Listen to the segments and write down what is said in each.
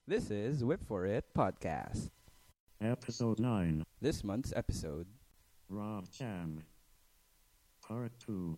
This is Whip For It Podcast. Episode 9. This month's episode. Rob Cham. Part 2.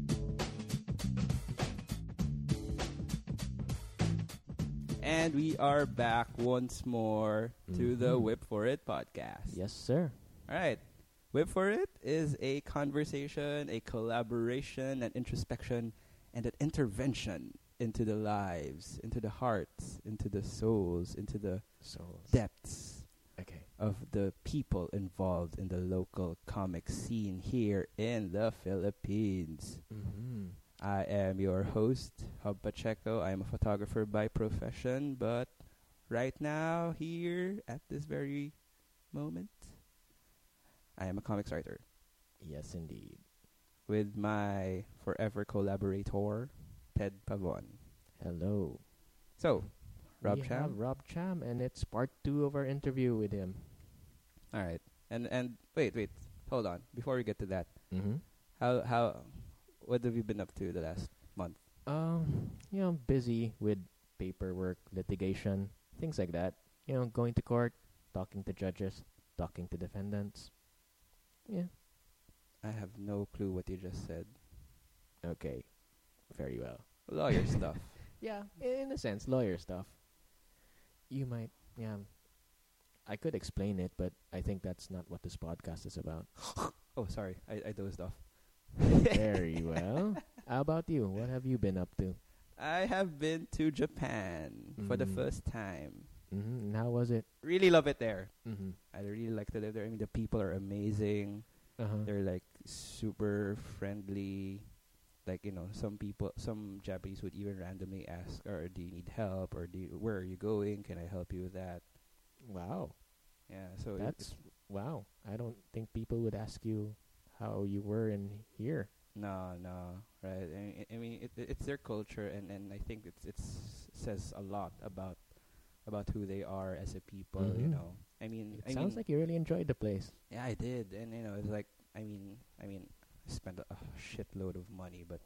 And we are back once more to the Whip For It Podcast. Yes, sir. All right. Whip For It is a conversation, a collaboration, an introspection, and an intervention into the lives, into the hearts, into the souls, into the depths Okay. of the people involved in the local comic scene here in the Philippines. Mm-hmm. I am your host, Hub Pacheco. I am a photographer by profession, but right now, here at this very moment, I am a comics writer Yes, indeed. with my forever collaborator, Ted Pavon. Hello. So, Rob we Cham. have Rob Cham, and it's part 2 of our interview with him. All right, and wait, hold on. Before we get to that, Mm-hmm. what have you been up to the last month? Busy with paperwork, litigation, things like that. Going to court, talking to judges, talking to defendants. Yeah. I have no clue what you just said. Okay. Very well. Lawyer stuff. Yeah, in a sense, lawyer stuff. You might, I could explain it, but I think that's not what this podcast is about. Oh, sorry, I dozed off. Very well. How about you? What have you been up to? I have been to Japan for the Mm. first time. Mm-hmm. And how was it? Really love it there. Mm-hmm. I really like to live there. I mean, the people are amazing. Uh-huh. They're like super friendly. Like, some Japanese would even randomly ask, or do you need help, or where are you going? Can I help you with that? Wow. Yeah, so That's wow. I don't think people would ask you how you were in here. no, right? I mean, it's their culture, and I think it's says a lot about who they are as a people. Mhm. I mean, It sounds like you really enjoyed the place. yeah, I did, and it's like I mean, I spent a shitload of money, but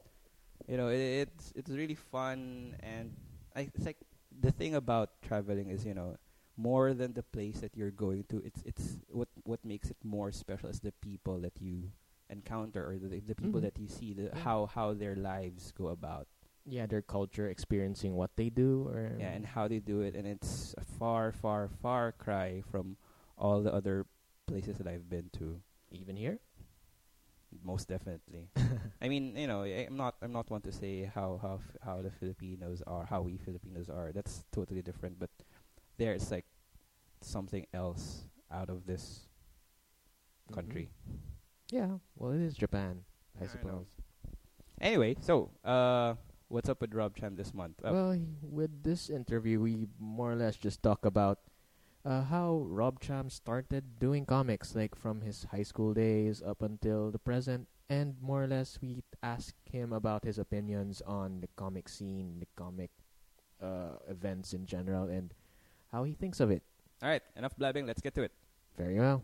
it's really fun, and it's like the thing about traveling is more than the place that you're going to. It's what makes it more special is the people that you encounter, or the people Mhm. that you see, Yeah. how their lives go about. Yeah, their culture, experiencing what they do, or Yeah, and how they do it, and it's a far, far, far cry from all the other places that I've been to. even here. Most definitely. I mean, I'm not one to say how the Filipinos are, how we Filipinos are. That's totally different. But there, it's like something else out of this country. Yeah, well, it is Japan, I I know. suppose. Anyway, so what's up with Rob Cham this month? Well, with this interview, we more or less just talk about how Rob Cham started doing comics, like from his high school days up until the present, and more or less we ask him about his opinions on the comic scene, the comic events in general, and how he thinks of it. All right, enough blabbing. Let's get to it. Very well.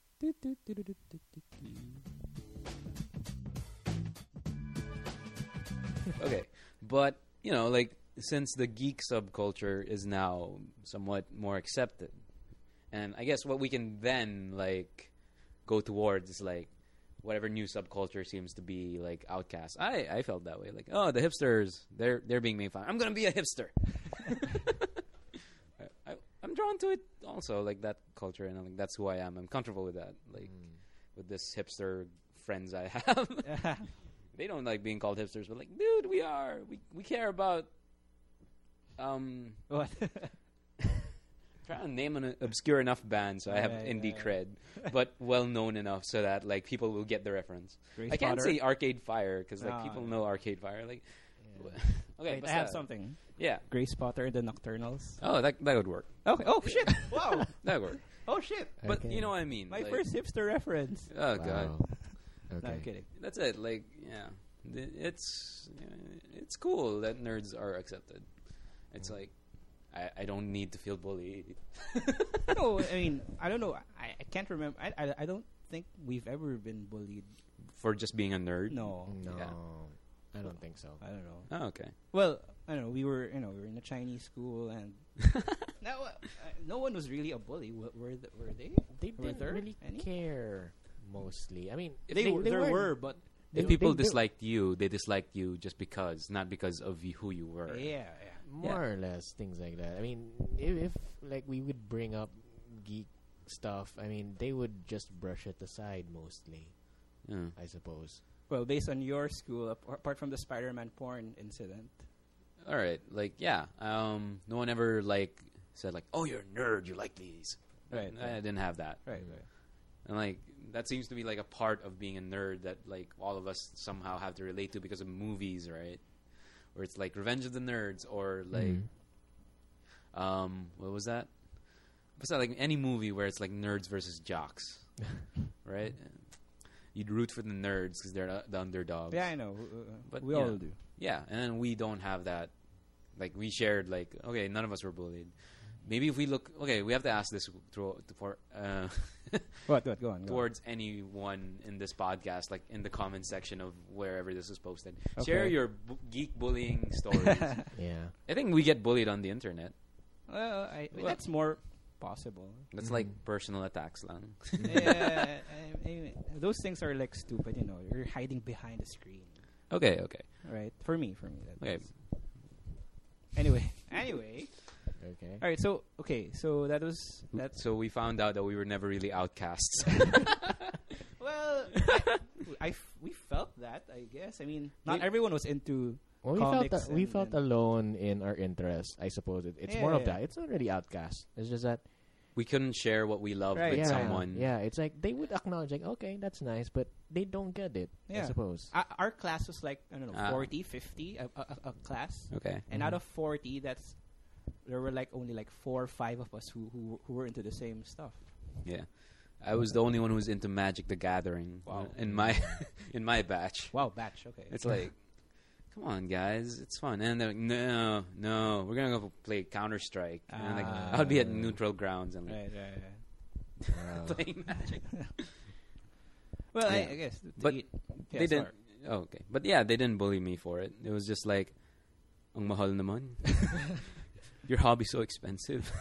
Okay, but since the geek subculture is now somewhat more accepted, and I guess what we can then go towards is whatever new subculture seems to be outcast. I felt that way, the hipsters, they're being made fun. I'm gonna be a hipster. I'm drawn to it also, that culture, and that's who I am. I'm comfortable with that, with this hipster friends I have. They don't like being called hipsters, but dude, we are. We care about. What? Trying to name an obscure enough band so I have indie cred, but well known enough so that people will get the reference. Grace I can't Potter? say Arcade Fire because No, people no. know Arcade Fire. Okay, Wait, what's I have that? something. Yeah. Grace Potter and the Nocturnals. Oh, that would work. Okay. Oh shit! Wow. That would work. Oh shit! But Okay. you know what I mean. My first hipster reference. Oh god. Wow. No, I'm Okay. kidding. That's it. It's cool that nerds are accepted. It's I don't need to feel bullied. No, I mean, I don't know. I can't remember. I don't think we've ever been bullied. For just being a nerd? No, No, Yeah. I don't think so. I don't know. Oh, okay. Well, I don't know. We were in a Chinese school, and now no one was really a bully. Were they? They Were didn't there really any? care mostly. I mean, There weren't- were, but they- If people they- disliked you, they disliked you just because, not because of who you were. yeah. more or less things like that. I mean, if like we would bring up geek stuff, I mean, they would just brush it aside mostly, Yeah. I suppose. Well, based on your school, apart from the Spider-Man porn incident. All right. Like, yeah. No one ever like said like, "Oh, you're a nerd. You like these." Right. I didn't have that. Right. And like that seems to be like a part of being a nerd that like all of us somehow have to relate to because of movies, right? Where it's like Revenge of the Nerds or like what was that? What's that, like any movie where it's like nerds versus jocks, right? You'd root for the nerds because they're the underdogs. Yeah, I know. But, we you all know. do. Yeah, and then we don't have that. Like we shared, like okay, none of us were bullied. Maybe if we look, okay, we have to ask this What? Go on. Go on. towards anyone in this podcast, like in the comment section of wherever this is posted. Okay. Share your geek bullying stories. Yeah. I think we get bullied on the internet. Well, Well- that's more possible. That's like personal attacks lang. Yeah, those things are like stupid. You know, you're hiding behind the screen, Okay. right? For me, that Okay. is. Anyway. Okay. All right. So that was that. So we found out that we were never really outcasts. Well, we felt that. I guess. I mean, not We- everyone was into. Well, Comics we and- felt and- alone in our interests. I suppose it's Yeah, more of yeah. that. It's not really outcast. It's just that We couldn't share what we loved Right. with yeah, someone. Yeah, it's like they would acknowledge, like, okay, that's nice, but they don't get it. I Yeah. suppose. Our class was like I don't know, Ah. 40, 50 a class, Okay. and out of 40, there were like only like 4 or 5 of us who were into the same stuff. Yeah. I was the only one who was into Magic the Gathering Wow. in my in my batch. Wow, batch. Okay. It's like, come on, guys, it's fun. And they're like, no, we're gonna go play Counter Strike. And like, Ah. I'll be at neutral grounds and like, right. Wow. playing Magic. Well, Yeah. I guess. But yeah, they didn't. sorry. Oh, okay, but yeah, they didn't bully me for it. It was just like, ang mahal naman. Your hobby's so expensive.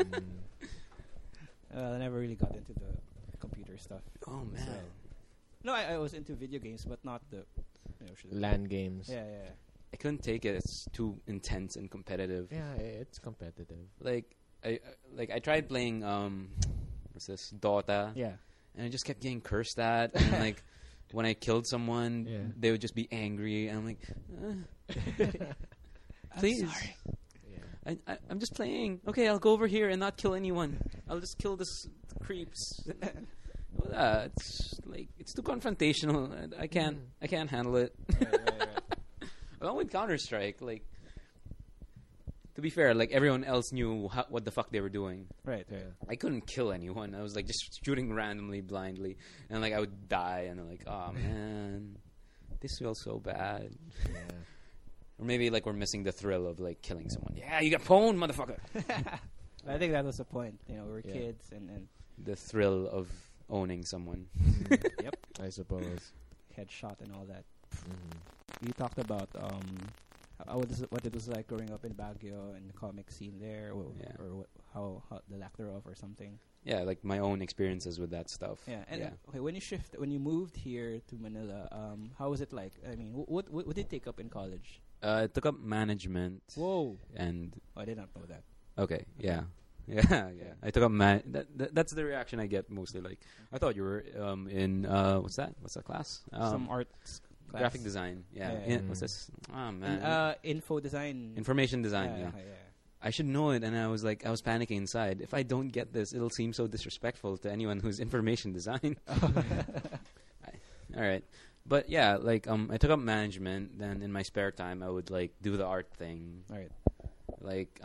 I never really got into the computer stuff. Oh man. So, no, I was into video games, but not the. LAN games. Yeah. I couldn't take it. It's too intense and competitive. Yeah, it's competitive. Like I tried playing what's this, Dota, Yeah. and I just kept getting cursed at. And like when I killed someone, Yeah. they would just be angry, and I'm like, please. I'm sorry. Yeah. I'm just playing. Okay, I'll go over here and not kill anyone. I'll just kill this creeps. It's like it's too confrontational. I can't handle it. right. Along with Counter Strike, like to be fair, like everyone else knew what the fuck they were doing. Right. I couldn't kill anyone. I was like just shooting randomly, blindly, and like I would die, and I'm like, oh man, this feels so bad. Yeah. Or maybe like we're missing the thrill of like killing someone. Yeah, you got pwned, motherfucker. I think that was the point. You know, we were Yeah. kids and The thrill of owning someone. yep, I suppose. headshot and all that. Mhm. You talked about what it was like growing up in Baguio and the comic scene there, Yeah. or how the lack thereof or something. Yeah, like my own experiences with that stuff. Yeah, and okay, when you moved here to Manila, how was it like? I mean, what did you take up in college? I took up management. Whoa, And I did not know that. okay, yeah. Yeah. I took up that's the reaction I get mostly. Like, I thought you were in what's that class? Some arts class. Graphic design. Yeah. Yeah. What's this? Oh And, man. info design. Information design. Yeah. I should know it, and I was panicking inside. If I don't get this, it'll seem so disrespectful to anyone who's information design. All right, but yeah, like I took up management. Then in my spare time, I would like do the art thing. All right. Like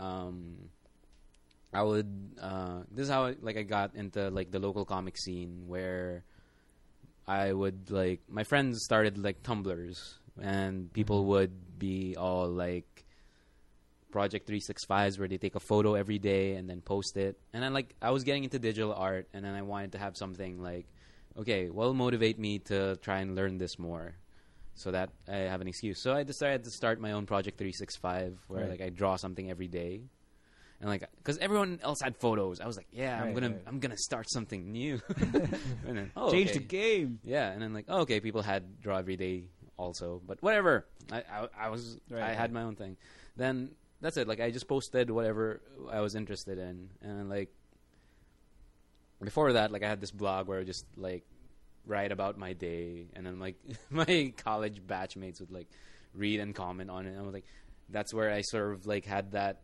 I would. This is how I got into like the local comic scene, where I would like my friends started like Tumblrs, and people would be all like Project 365s, where they take a photo every day and then post it. And then like I was getting into digital art, and then I wanted to have something like, okay, well, motivate me to try and learn this more, so that I have an excuse. So I decided to start my own Project 365, where Right. like I draw something every day. And like, because everyone else had photos, I was like, yeah, Right, right. I'm gonna start something new. And then, Change okay. the game. Yeah, and then like, okay, people had Draw Every Day also, but whatever. I was Right, I had right. my own thing. Then that's it. Like I just posted whatever I was interested in, and then, like before that, like I had this blog where I just like write about my day, and then like my college batchmates would like read and comment on it. And I was like, that's where I sort of like had that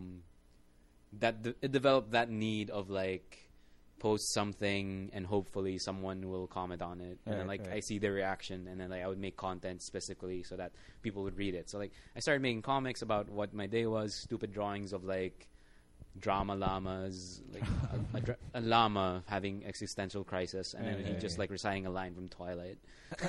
it developed that need of like post something and hopefully someone will comment on it, and then Right, like right. I see their reaction, and then like I would make content specifically so that people would read it. So like I started making comics about what my day was, stupid drawings of like drama llamas, like a llama having existential crisis, and then Right, he right, just right. like reciting a line from Twilight.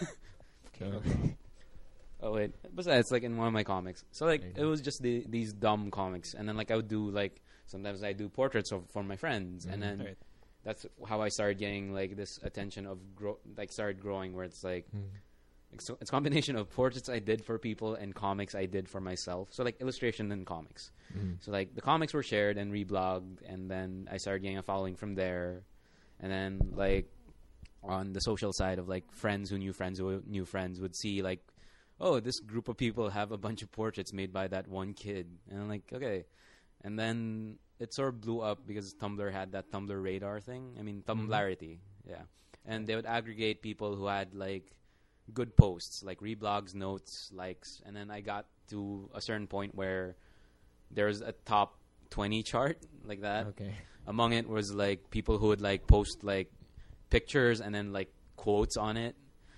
Okay. Oh wait, besides like in one of my comics, so like There you it go. was just these dumb comics, and then like I would do like sometimes I do portraits for my friends, and then Right. that's how I started getting like this attention of started growing, where it's like Mm. it's a combination of portraits I did for people and comics I did for myself. So like illustration and comics. Mm. So like the comics were shared and reblogged, and then I started getting a following from there, and then like on the social side of like friends who knew friends would see like, oh, this group of people have a bunch of portraits made by that one kid, and I'm like, okay. And then it sort of blew up because Tumblr had that Tumblr radar thing. I mean, Tumblrarity, yeah. And they would aggregate people who had like good posts, like reblogs, notes, likes, and then I got to a certain point where there's a top 20 chart like that. Okay. Among it was like people who would like post like pictures and then like quotes on it.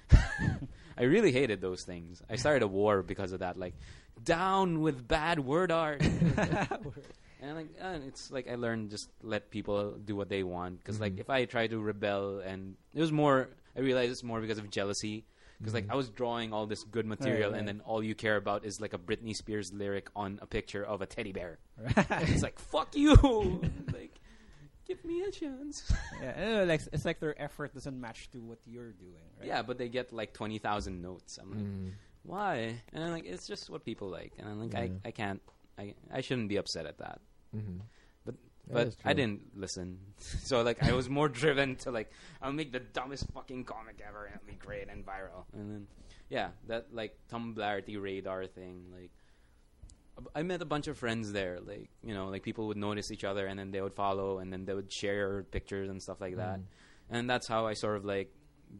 I really hated those things. I started a war because of that. Like, down with bad word art. And like, it's like I learned just let people do what they want. Because like Mhm. if I try to rebel, and it was more, I realized it's more because of jealousy. Because like Mhm. I was drawing all this good material, Right, and right. then all you care about is like a Britney Spears lyric on a picture of a teddy bear. Right. It's like, fuck you. Like, give me a chance. Yeah, I don't know, like it's like their effort doesn't match to what you're doing, right? Yeah, but they get like 20,000 notes. I'm like, Mm. why? And I'm like, it's just what people like. And I'm like, Yeah. I can't, I shouldn't be upset at that. Mhm. But That But is I true. didn't listen. So like I was more driven to like, I'll make the dumbest fucking comic ever and it'll be great and viral. And then yeah, that like Tumblrarity radar thing, like I met a bunch of friends there. Like, you know, like people would notice each other and then they would follow and then they would share pictures and stuff like that. Mm. And that's how I sort of like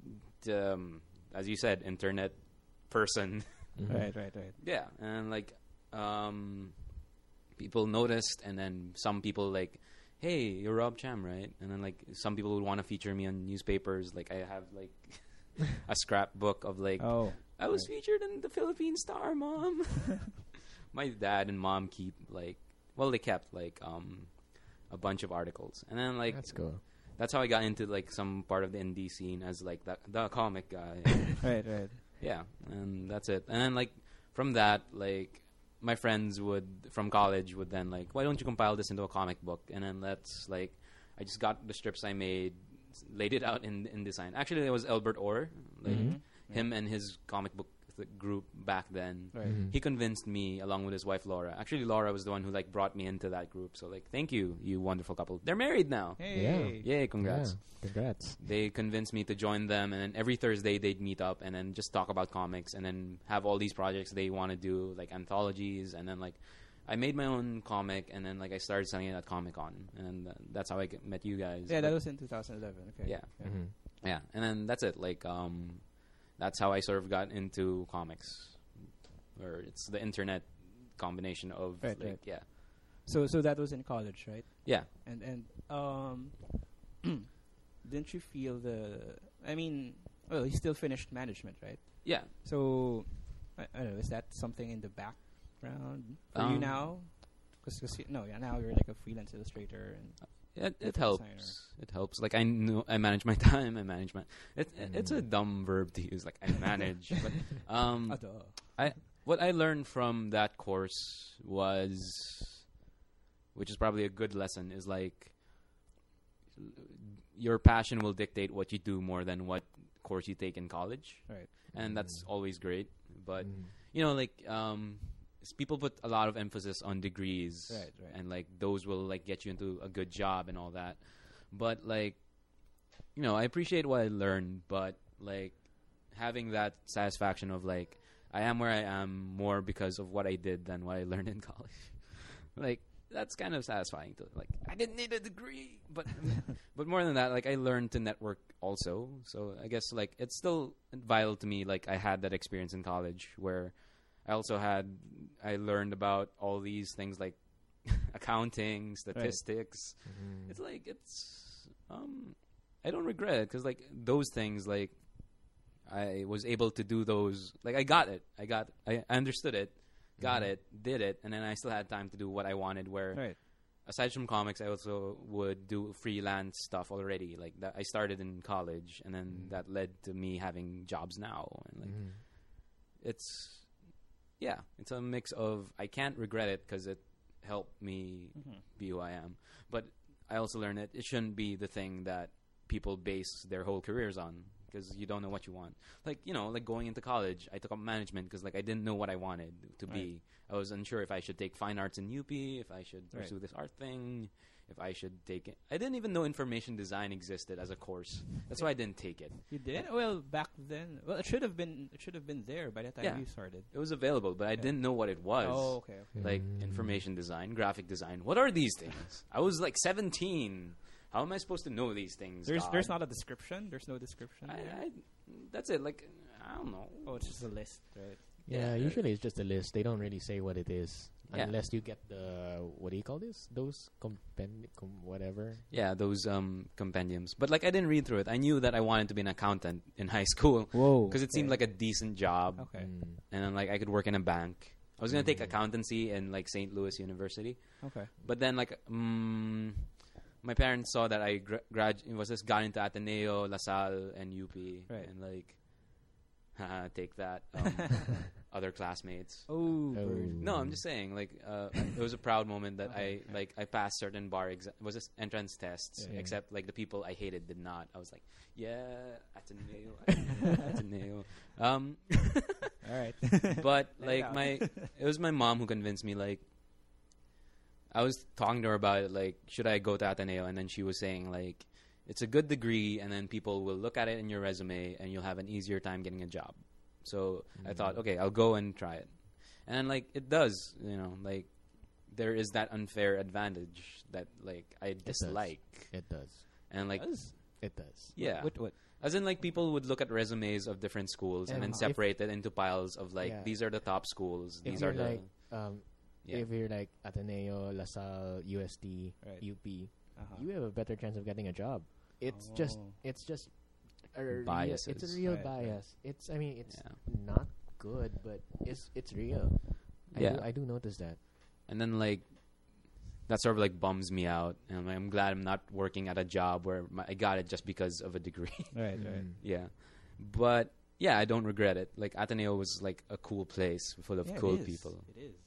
as you said, internet person. Mhm. Right. Yeah, and like people noticed, and then some people like, hey, you're Rob Cham, right? And then like some people would want to feature me on newspapers. Like I have like a scrapbook of like, Oh, I was featured in the Philippine Star, Mom. My dad and mom keep like, well, they kept like a bunch of articles, and then like That's cool. that's how I got into like some part of the indie scene as like the comic guy. right. Yeah, and that's it. And then like from that, like my friends from college would then like, why don't you compile this into a comic book? And then that's like, I just got the strips I made, laid it out in design. Actually, it was Albert Orr, like Mhm. him and his comic book group back then. Right. Mhm. He convinced me along with his wife Laura. Actually, Laura was the one who like brought me into that group. So like, thank you, you wonderful couple. They're married now. Hey. Yay, congrats. Yeah. Congrats. They convinced me to join them, and then every Thursday they'd meet up and then just talk about comics and then have all these projects they want to do, like anthologies. And then like I made my own comic, and then like I started selling it at Comic-Con, and that's how I met you guys. Yeah, But- that was in 2011. Okay. Yeah. Mhm. yeah, and then that's it. Like that's how I sort of got into comics, or it's the internet combination of Right, like right. yeah, So that was in college, right? yeah. And didn't you feel I mean, well, you still finished management, right? Yeah, So I don't know, is that something in the background for you now? Because now you're like a freelance illustrator and It Graphic helps. designer. It helps. Like I manage my time. I manage my. It's a dumb verb to use. Like I manage. But what I learned from that course was, which is probably a good lesson, is like your passion will dictate what you do more than what course you take in college, right. and that's always great. But Mhm. you know, like people put a lot of emphasis on degrees, Right, right. and like those will like get you into a good job and all that. But like, I appreciate what I learned, but like having that satisfaction of like I am where I am more because of what I did than what I learned in college. Like that's kind of satisfying to like I didn't need a degree, but but more than that, like I learned to network also. So I guess like it's still vital to me. Like I had that experience in college where I learned about all these things like accounting, statistics. Mhm. It's like I don't regret it because like those things like I was able to do those. Like I got it. I understood it. Got it, did it, and then I still had time to do what I wanted. Where Right. aside from comics, I also would do freelance stuff already. Like that, I started in college, and then that led to me having jobs now. And like, Mhm. it's a mix of I can't regret it because it helped me be who I am, but I also learned that it shouldn't be the thing that people base their whole careers on. Because you don't know what you want. Like, like going into college, I took up management because, like, I didn't know what I wanted to be. I was unsure if I should take fine arts in UP, if I should pursue this art thing, if I should take it. I didn't even know information design existed as a course. That's why I didn't take it. You did? Well, back then, it should have been there by the time Yeah. you started. It was available, but I didn't know what it was. Oh, okay. Like, information design, graphic design. What are these things? I was, like, 17. How am I supposed to know these things? There's not a description. There's no description. That's it. Like, I don't know. Oh, it's just a list, right? Yeah, usually it's just a list. They don't really say what it is Yeah. unless you get the what do you call this? Those whatever. Yeah, those compendiums. But like, I didn't read through it. I knew that I wanted to be an accountant in high school Whoa. because it seemed like a decent job, Okay. and then like I could work in a bank. I was gonna take accountancy in like St. Louis University, Okay. but then like my parents saw that I got into Ateneo, La Salle, and UP, Right. and like, haha, take that, other classmates. Oh. Oh. bird. No, I'm just saying, like, it was a proud moment that I passed certain bar was this entrance tests, Yeah. except like the people I hated did not. I was like, yeah, Ateneo. All right. But Let like it out. it was my mom who convinced me. Like, I was talking to her about it, like, should I go to Ateneo? And then she was saying like, it's a good degree, and then people will look at it in your resume, and you'll have an easier time getting a job. So I thought, okay, I'll go and try it. And then, like, it does, like, there is that unfair advantage that, like, I dislike. It does. And, like, It does. yeah. What? As in, like, people would look at resumes of different schools and And then if- separate it into piles of, like, Yeah. these are the top schools. If These you're are the... like yeah. if you're like Ateneo, La Salle, UST, Right. UP, Uh-huh. you have a better chance of getting a job. It's just a Biases. it's a real Right, right. bias. It's Yeah. not good, but it's real. Yeah. I do notice that. And then, like, that sort of, like, bums me out. And I'm, like, I'm glad I'm not working at a job where I got it just because of a degree. Right. Right. Mm. Yeah. But, yeah, I don't regret it. Like, Ateneo was, like, a cool place full of Yeah, cool it is. people. It is.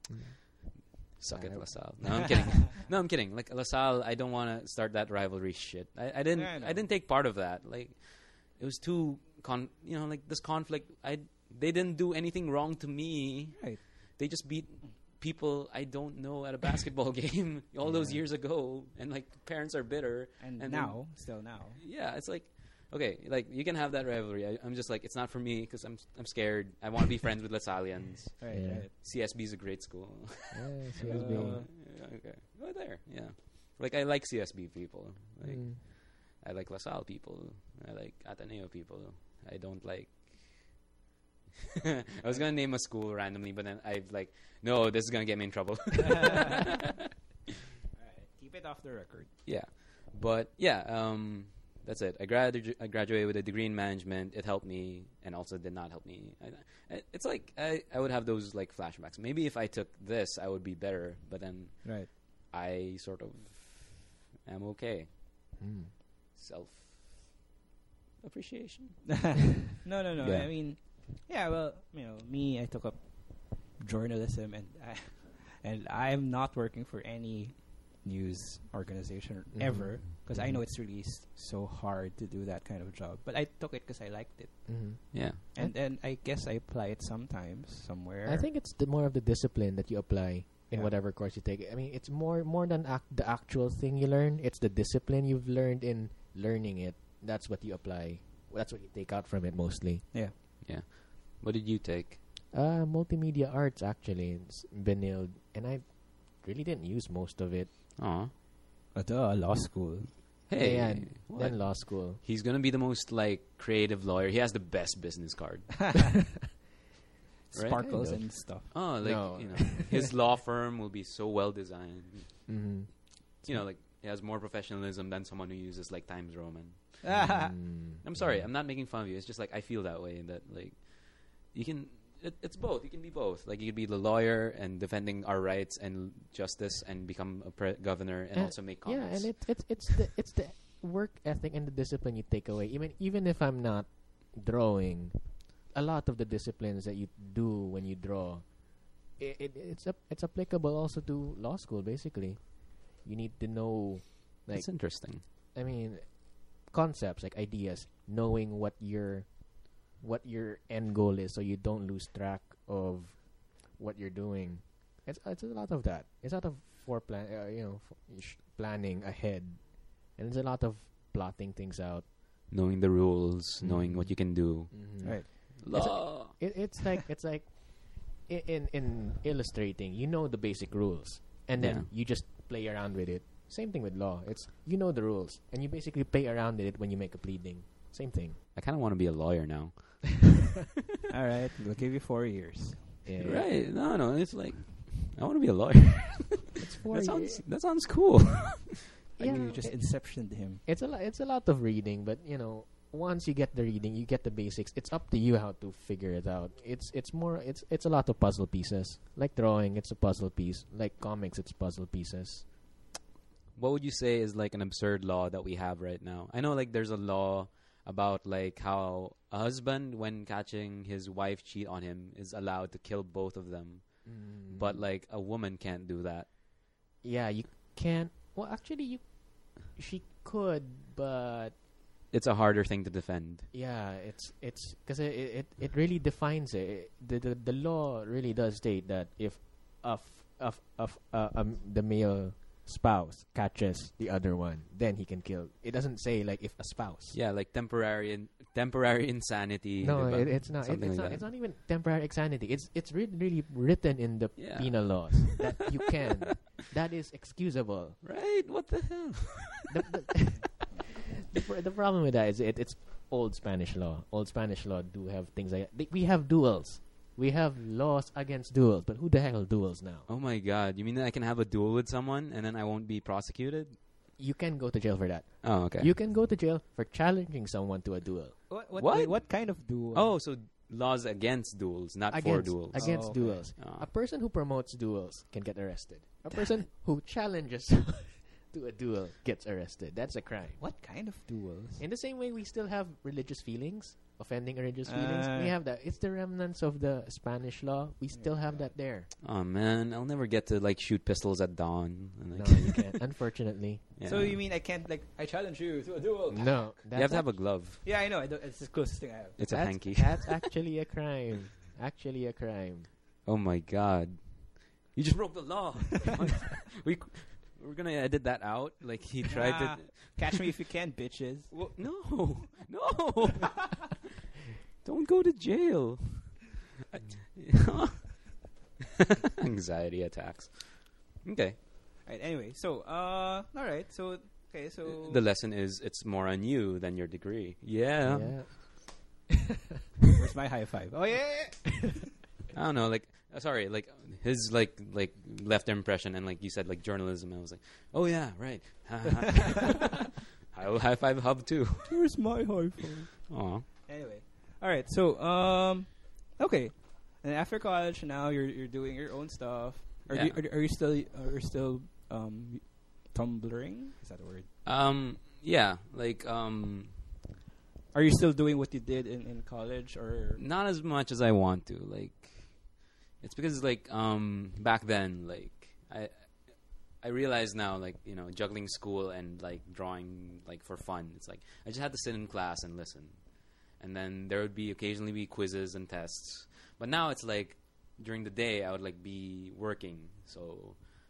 Suck I it, hope- LaSalle. No, I'm kidding. No, I'm kidding. Like, LaSalle, I don't want to start that rivalry shit. I didn't Yeah, I know. I didn't take part of that. Like, it was too like this conflict. They didn't do anything wrong to me. Right. They just beat people I don't know at a basketball game all those years ago, and like parents are bitter. And, And now, still now. Yeah, it's like, okay, like you can have that rivalry. I'm just like, it's not for me because I'm scared. I want to be friends with LaSallians. Right. Yeah. Right. CSB is a great school. Yeah, CSB. Okay. Oh, there. Yeah. Like, I like CSB people. Like, Mm. I like LaSalle people. I like Ateneo people. I don't like... I was going to name a school randomly, but then I've like, no, this is going to get me in trouble. All right. Keep it off the record. Yeah. But, yeah, that's it. I graduated with a degree in management. It helped me and also did not help me. It's like I would have those like flashbacks. Maybe if I took this, I would be better. But then Right. I sort of am okay. Mm. Self-appreciation. No. Yeah. I mean, yeah. Well, me, I took up journalism, and I'm not working for any news organization Mhm. ever, because I Mhm. know it's really so hard to do that kind of job. But I took it because I liked it, Yeah. and then I guess I apply it sometimes somewhere. I think it's more of the discipline that you apply in Yeah. whatever course you take. I mean, it's more than the actual thing you learn. It's the discipline you've learned in learning it. That's what you apply. That's what you take out from it mostly. Yeah. What did you take? Multimedia arts actually. It's vinyl, and I really didn't use most of it. Aw. Law school. Hey. Yeah, what? then law school. He's gonna be the most like creative lawyer. He has the best business card. Sparkles Kind of. and stuff. Oh, like No. you know, his law firm will be so well designed. Mm-hmm. You know, like he has more professionalism than someone who uses like Times Roman. Mm. I'm sorry, I'm not making fun of you. It's just like I feel that way. That like you can. It's both. You can be both. Like you could be the lawyer and defending our rights and justice, and become a governor, and also make Yeah, comics. and it's the work ethic and the discipline you take away. Even if I'm not drawing, a lot of the disciplines that you do when you draw, it's applicable also to law school. Basically, you need to know, like, That's interesting. I mean, concepts like ideas, knowing what your end goal is, so you don't lose track of what you're doing. It's a lot of that. It's a lot of planning ahead, and it's a lot of plotting things out. Knowing the rules, knowing what you can do. Mm-hmm. Right. Law. It's like in illustrating, you know the basic rules, and then you just play around with it. Same thing with law. It's you know the rules, and you basically play around with it when you make a pleading. Same thing. I kind of want to be a lawyer now. All right, we'll give you 4 years. Yeah, Right? No. It's like I want to be a lawyer. It's 4 years. that sounds cool. Like Yeah, you just inceptioned him. it's a lot of reading, but once you get the reading, you get the basics. It's up to you how to figure it out. It's a lot of puzzle pieces. Like drawing, it's a puzzle piece. Like comics, it's puzzle pieces. What would you say is like an absurd law that we have right now? I know like there's a law about like how a husband, when catching his wife cheat on him, is allowed to kill both of them, but like a woman can't do that. Yeah, you can't. Well, actually, she could, but It's a harder thing to defend. yeah, it's because it really defines it. The law really does state that if the male spouse catches the other one, then he can kill. It doesn't say like if a spouse. Yeah, like temporary insanity. No, diba? it's not. Something It's like not. that. It's not even temporary insanity. It's really written in the Yeah. penal laws that you can. That is excusable. Right? What the hell? The problem with that is it's old Spanish law. Old Spanish law do have things like we have duels. We have laws against duels, but who the hell duels now? Oh my god! You mean that I can have a duel with someone and then I won't be prosecuted? You can go to jail for that. Oh, okay. You can go to jail for challenging someone to a duel. What? What? Wait, what kind of duel? Oh, so laws against duels, not for duels. Against Oh, okay. duels. Oh. A person who promotes duels can get arrested. A person who challenges to a duel gets arrested. That's a crime. What kind of duels? In the same way, we still have religious feelings, offending religious feelings. Uh. We have that. It's the remnants of the Spanish law. We still have that there. Oh man, I'll never get to like shoot pistols at dawn. And, No, like, you can't. Unfortunately, yeah. So you mean I can't I challenge you to a duel? no. you have to have a glove. Yeah, I know. It's the closest thing I have. It's a hanky. That's actually a crime. Actually, a crime. Oh my god, you just broke the law. We're gonna edit that out. Like he tried Nah. to. Catch me if you can, bitches. Well, no. Don't go to jail. Anxiety attacks. Okay. Right. Anyway, so all right. So okay. So The lesson is it's more on you than your degree. Yeah. where's my high five? Oh yeah. I don't know. Like, sorry. Like his like left impression, and like you said, like journalism. I was like, oh yeah, right. I will high five Hub too. Where's my high five? Aw. Anyway, all right. So okay. And after college, now you're doing your own stuff. Yeah. Are you still tumbling? Is that a word? Yeah. Like Are you still doing what you did in college, or not as much as I want to. Like, it's because like back then, like I realize now, like, you know, juggling school and like drawing like for fun. It's like I just had to sit in class and listen, and then there would be occasionally be quizzes and tests. But now it's like during the day I would like be working, so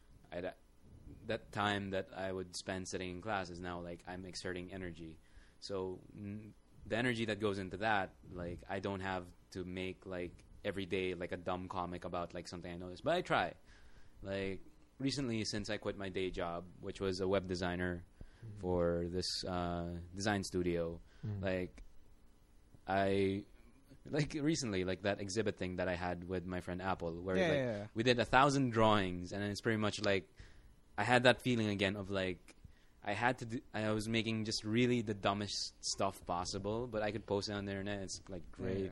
that time that I would spend sitting in class is now like I'm exerting energy. So the energy that goes into that, like I don't have to make like every day like a dumb comic about like something I noticed, but I try. Like recently, since I quit my day job, which was a web designer for this design studio, like I like recently like that exhibit thing that I had with my friend Apple, where we did 1,000 drawings, and it's pretty much like I had that feeling again of like I was making just really the dumbest stuff possible, but I could post it on the internet. It's like great.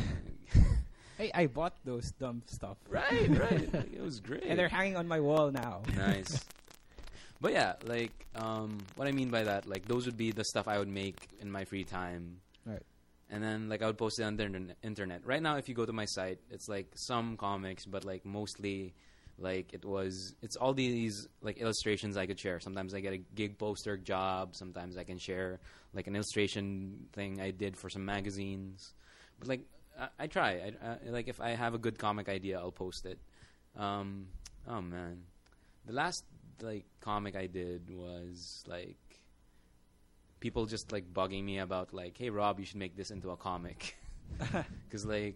Hey, I bought those dumb stuff. Right. Like, it was great. And they're hanging on my wall now. Nice. But yeah, like what I mean by that, like those would be the stuff I would make in my free time. Right. And then like I would post it on the internet. Right now, if you go to my site, it's like some comics, but like mostly like it's all these like illustrations I could share. Sometimes I get a gig poster job. Sometimes I can share like an illustration thing I did for some magazines. But like I try. Like if I have a good comic idea, I'll post it. Oh man, the last like comic I did was like people just like bugging me about like, hey Rob, you should make this into a comic, because like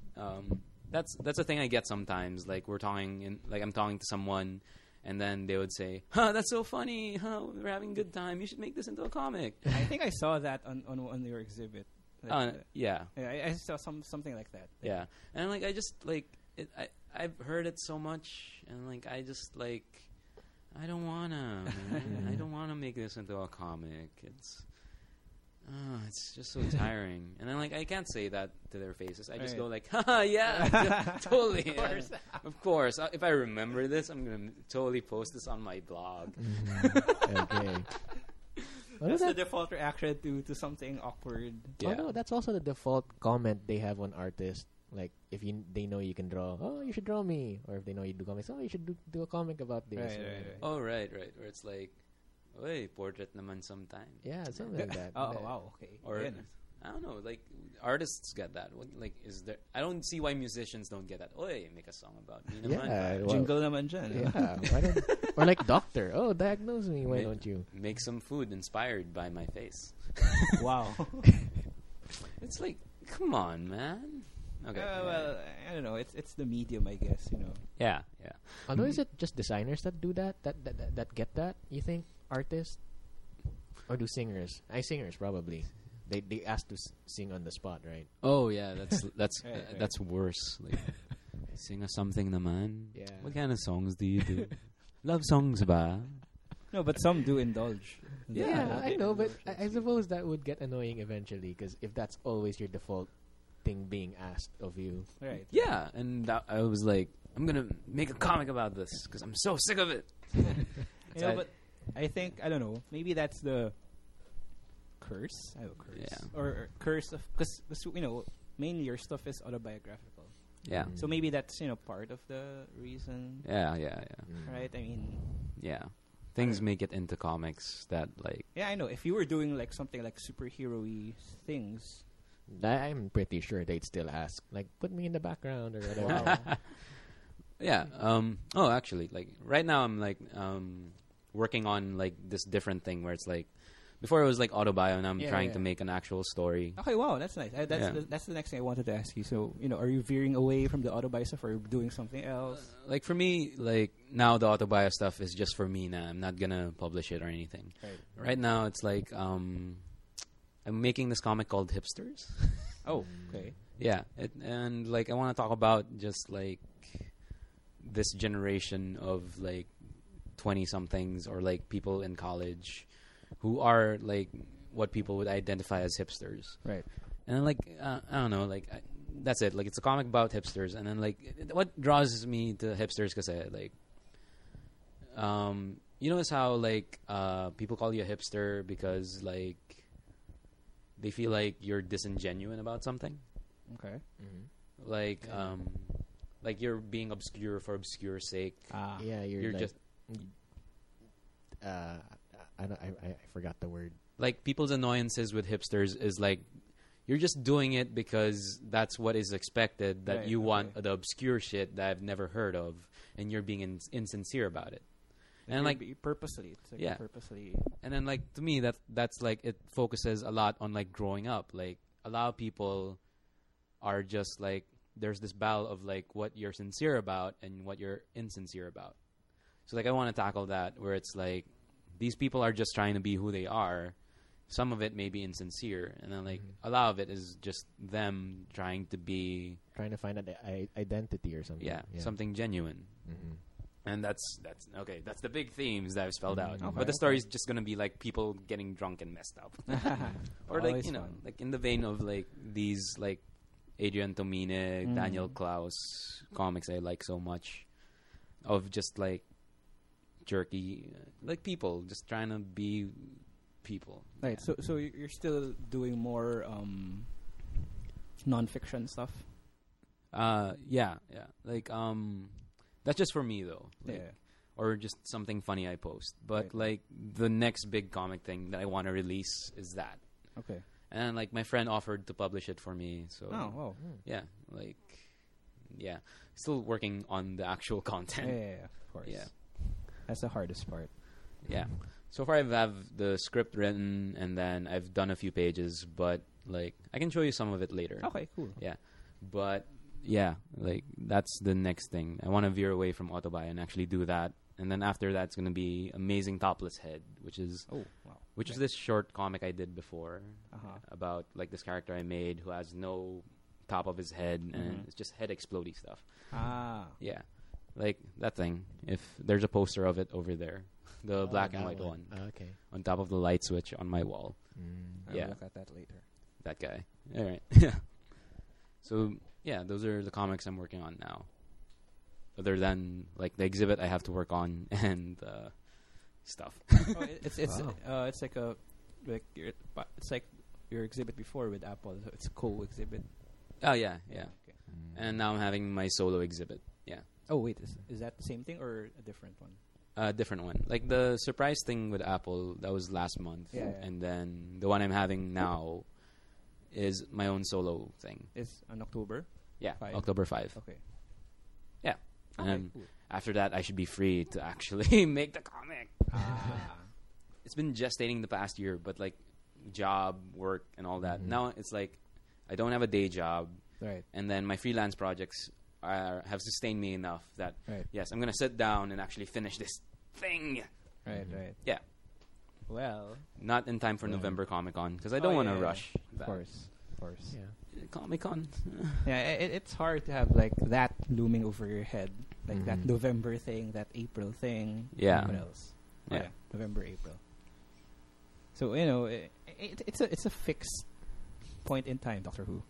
that's a thing I get sometimes. Like I'm talking to someone, and then they would say, "Huh, that's so funny! Huh, we're having a good time. You should make this into a comic." I think I saw that on your exhibit. Like, yeah. I saw something like that. Yeah, and like I just like it, I've heard it so much, and like I just like I don't wanna, man. I don't wanna make this into a comic. It's just so tiring. And then like I can't say that to their faces. I just go like, haha, yeah, totally. Of course. If I remember this, I'm gonna totally post this on my blog. Okay. That's the default reaction to something awkward. Yeah. Oh no, that's also the default comment they have on artists. Like if they know you can draw, oh you should draw me, or if they know you do comics, oh you should do a comic about this. Right. Oh right. Where it's like, hey, portrait naman sometime. Yeah, something like that. Oh wow, okay. Or yeah. I don't know, like artists get that. Like is there? I don't see why musicians don't get that. Oy, make a song about me naman. Yeah, well, Jingle naman dyan. Yeah, why don't, or like doctor. Oh, diagnose me. Why don't you make some food inspired by my face? Wow. It's like, come on, man. Okay. Well, I don't know. It's the medium, I guess. You know. Yeah. Although, is it just designers that do that? That get that? You think artists, or do singers? Singers probably. They ask to sing on the spot, right? Oh yeah, that's Right. that's worse. Like, sing a something naman. Yeah. What kind of songs do you do? Love songs ba? No, but some do indulge. Yeah, I know, but I suppose that would get annoying eventually, because if that's always your default thing being asked of you. Right. Yeah, and I was like, I'm gonna make a comic about this because I'm so sick of it. But I think, I don't know, maybe that's the curse. I have a curse. Yeah. Or curse of, because mainly your stuff is autobiographical. Yeah. Mm. So maybe that's part of the reason. Yeah. Right. I mean. Yeah. Things make it into comics that like. Yeah, I know. If you were doing like something like superhero-y things. I'm pretty sure they'd still ask, like, put me in the background or whatever. Yeah. Oh, actually, like right now I'm like working on like this different thing where it's like before it was like autobio, and I'm trying to make an actual story. Okay, wow, that's nice. That's the next thing I wanted to ask you. So, are you veering away from the autobio stuff, or are you doing something else? Like for me, like now the autobio stuff is just for me now. I'm not gonna publish it or anything. Right now, it's like I'm making this comic called Hipsters. Oh, okay. Yeah, and like I want to talk about just like this generation of like 20-somethings or like people in college who are like what people would identify as hipsters. Right. And then like I don't know, like that's it. Like it's a comic about hipsters, and then like what draws me to hipsters because like you notice how like people call you a hipster because like they feel like you're disingenuous about something. Okay. Mm-hmm. Like you're being obscure for obscure sake. Yeah, you're like, just I forgot the word. Like people's annoyances with hipsters is like you're just doing it because that's what is expected. That Right, you want okay. the obscure shit that I've never heard of, and you're being insincere about it. And you're like purposely, it's like Yeah. purposely. And then like to me that's like it focuses a lot on like growing up. Like a lot of people are just like there's this battle of like what you're sincere about and what you're insincere about. So like I want to tackle that where it's like these people are just trying to be who they are. Some of it may be insincere, and then like a lot of it is just them trying to be Trying to find an identity or something. something genuine. Mhm. And that's okay. That's the big themes that I've spelled out. Okay, But the story is just gonna be like people getting drunk and messed up, or like Always you know, fun. like in the vein of like these like Adrian Tomine, Daniel Klaus comics I like so much, of just like jerky, like people just trying to be people. Right. So you're still doing more non-fiction stuff. Yeah. Like that's just for me though. Like, Yeah. or just something funny I post. But Right. like the next big comic thing that I want to release is that. Okay. And like my friend offered to publish it for me. So Oh, wow. yeah, like yeah, still working on the actual Yeah, content. of course. Yeah. That's the hardest part. Yeah. So far I have the script written and then I've done a few pages, but like I can show you some of it later. Okay, cool. Yeah. But yeah, like that's the next thing. I want to veer away from Autobuy and actually do that. And then after that, it's going to be Amazing Topless Head, which is Oh, wow. is this short comic I did before Uh-huh. about like this character I made who has no top of his head and Mhm. it's just head explodey stuff. Ah. Yeah. Like that thing. If there's a poster of it over there, the black and that white one Okay. on top of the light switch on my wall. I'll Yeah. look at that later. That guy. All right. Yeah. So yeah, those are the comics I'm working on now. Other than like the exhibit I have to work on and stuff. Oh, it's Wow. it's like a it's like your exhibit before with Apple. So it's a co-exhibit. Oh yeah, yeah. Okay. And now I'm having my solo exhibit. Yeah. Oh wait, is that the same thing or a different one? Different one. Like the surprise thing with Apple, that was last month. Yeah, yeah. And then the one I'm having now is my own solo thing. It's on October. Yeah, 5. October 5. Okay. Yeah. And Okay, then cool. after that, I should be free to actually make the comic. Ah. It's been gestating the past year, but like job, work, and all that. Mhm. Now it's like I don't have a day job, Right. and then my freelance projects have sustained me enough that Right. yes, I'm gonna sit down and actually finish this thing. Right. Right. Yeah. Well, Not in time for Right. November Comic Con because I don't Oh, want to yeah, yeah. rush. of course. Of course. Yeah. Comic Con. Yeah, it's hard to have like that looming over your head, like that Mhm. November thing, that April thing. Yeah. What else? Oh, Yeah. November, April. So it's a fixed point in time. Doctor Who.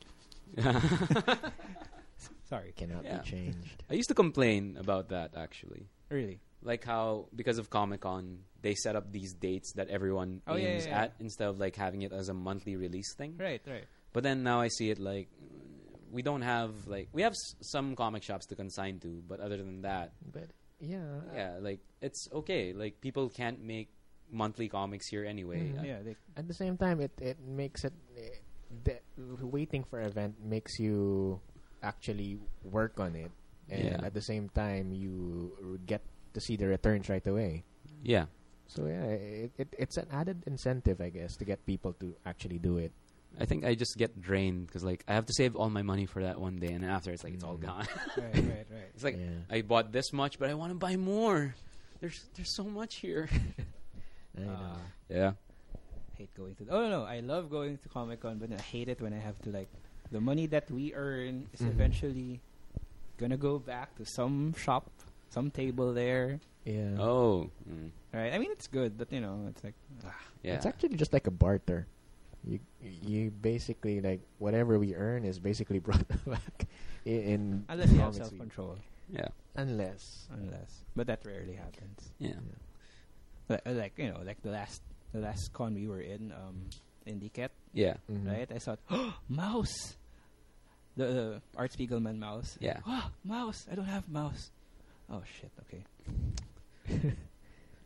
Sorry. Cannot Yeah. be changed. I used to complain about that actually. Really. Like how because of Comic Con they set up these dates that everyone Oh, yeah, aims yeah, yeah. at instead of like having it as a monthly release thing. Right. Right. But then now I see it like we don't have like we have some comic shops to consign to, but other than that, But yeah. yeah, like it's okay. Like people can't make monthly comics here anyway. Mhm. Yeah. They, At the same time, it makes it waiting for event makes you actually work on it, and Yeah. at the same time you get to see the returns right away. Yeah. So yeah, it's an added incentive, I guess, to get people to actually do it. I think I just get drained because like I have to save all my money for that one day, and then after it's like it's all Mm. gone. right. Right. Right. It's like Yeah. I bought this much, but I want to buy more. There's so much here. I know. Yeah. Hate going to. Oh no, I love going to Comic Con, but I hate it when I have to like the money that we earn is Mhm. eventually gonna go back to some shop, some table there. Yeah. Oh. Right? I mean, it's good, but it's like Yeah. It's actually just like a barter. You basically like whatever we earn is basically brought back in unless you have comics we- self-control, Yeah. Unless. but that rarely happens. Yeah. Like the last con we were in, Indicat, Yeah. Mhm. right? I thought, mouse, the Art Spiegelman mouse. Yeah. Mouse! I don't have mouse. Oh shit! Okay.